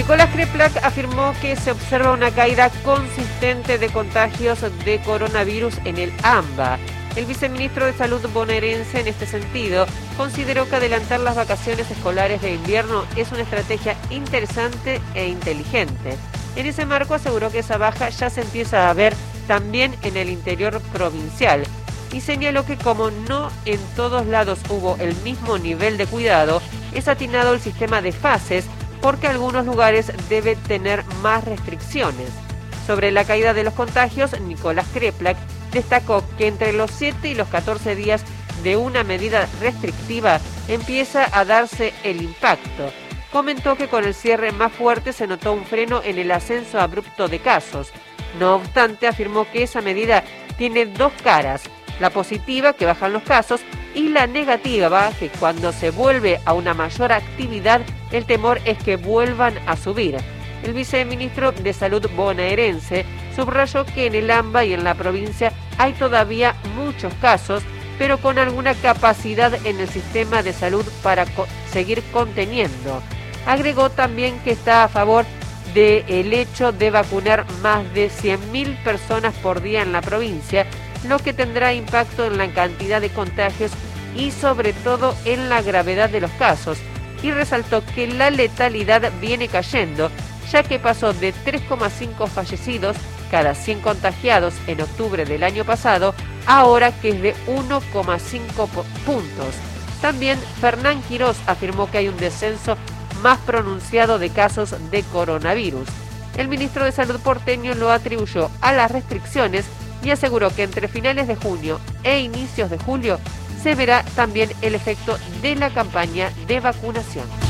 Nicolás Kreplak afirmó que se observa una caída consistente de contagios de coronavirus en el AMBA. El viceministro de Salud bonaerense, en este sentido, consideró que adelantar las vacaciones escolares de invierno es una estrategia interesante e inteligente. En ese marco aseguró que esa baja ya se empieza a ver también en el interior provincial y señaló que como no en todos lados hubo el mismo nivel de cuidado, es atinado el sistema de fases porque algunos lugares deben tener más restricciones. Sobre la caída de los contagios, Nicolás Kreplak destacó que entre los 7 y los 14 días de una medida restrictiva empieza a darse el impacto. Comentó que con el cierre más fuerte se notó un freno en el ascenso abrupto de casos. No obstante, afirmó que esa medida tiene dos caras: la positiva, que bajan los casos, y la negativa, que cuando se vuelve a una mayor actividad, el temor es que vuelvan a subir. El viceministro de Salud bonaerense subrayó que en el AMBA y en la provincia hay todavía muchos casos, pero con alguna capacidad en el sistema de salud para seguir conteniendo. Agregó también que está a favor del hecho de vacunar más de 100.000 personas por día en la provincia, lo que tendrá impacto en la cantidad de contagios y sobre todo en la gravedad de los casos, y resaltó que la letalidad viene cayendo, ya que pasó de 3,5 fallecidos cada 100 contagiados en octubre del año pasado, ahora que es de 1,5 puntos. También Fernán Quirós afirmó que hay un descenso más pronunciado de casos de coronavirus. El ministro de Salud porteño lo atribuyó a las restricciones y aseguró que entre finales de junio e inicios de julio se verá también el efecto de la campaña de vacunación.